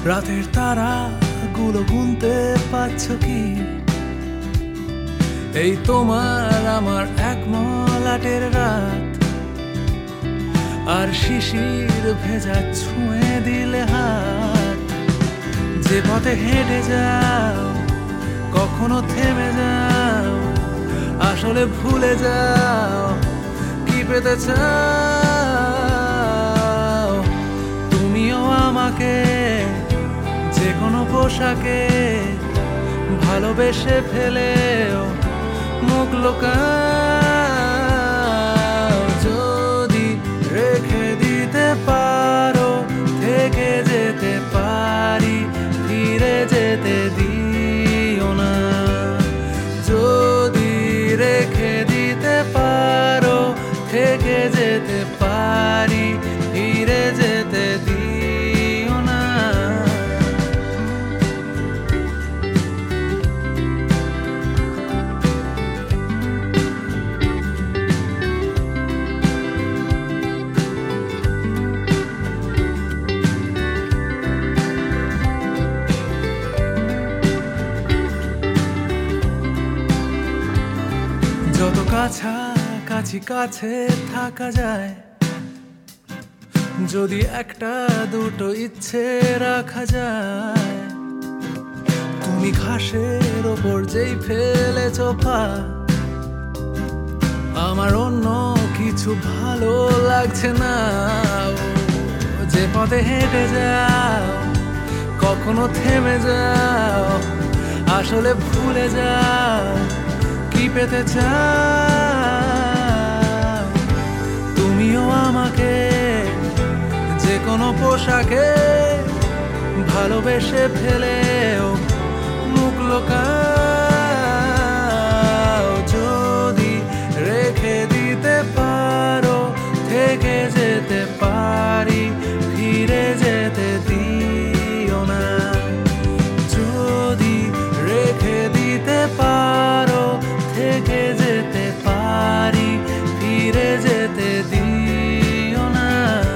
রাতের তারা গুলো গুনতে পারছ কি? এই তোমার আমার এক মলাটের রাত, আর শিশির ভেজা ছুঁয়ে দিলে হাত। যে পথে হেঁটে যাও কখনো থেমে যাও, আসলে ভুলে যাও কি পেতে চাও। তুমিও আমাকে যে কোনো পোশাকে ভালোবেসে ফেলেও মুখ লুকাও। যদি রেখে দিতে পারো থেকে যেতে পারি, ফিরে যেতে দিও না। যদি রেখে দিতে পারো থেকে যেতে পারি, ফিরে যেতে দিও না। যত কাছাকাছি কাছে থাকা যায়, যদি একটা দুটো ইচ্ছে রাখা যায়। তুমি ঘাসের ওপর যেই ফেলেছ পা, আমার অন্য কিছু ভালো লাগছে না। যে পথে হেঁটে যাও কখনো থেমে যাও, আসলে ভুলে যাও কি পেতে চাও। তুমিও আমাকে যে কোনো পোশাকে ভালোবেসে ফেলেও মুখ লুকাও। যদি রেখে দিতে পারো থেকে যেতে পারি, ফিরে যেতে দিও না। যদি রেখে দিতে পারো থেকে যেতে পারি, ফিরে যেতে দিও না।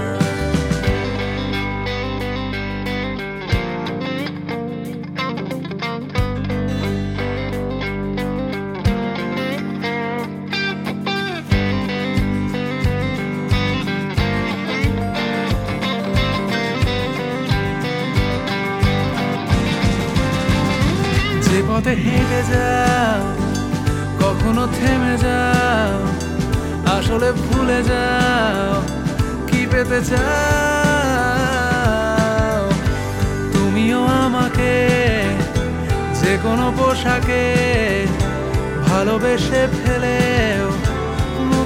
যে পথে হেঁটে যাও কখনো থেমে যাও, আসলে ভুলে যাও কি পেতে চাও। তুমিও আমাকে যে কোনো পোশাকে ভালোবেসে ফেলেও মুখ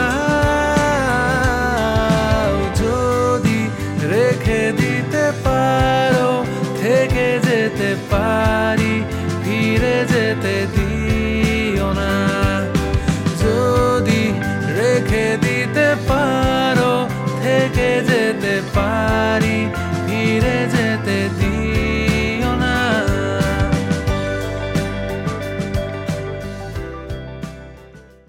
লুকাও। যদি রেখে দিতে পারো থেকে যেতে পারি, ফিরে যেতে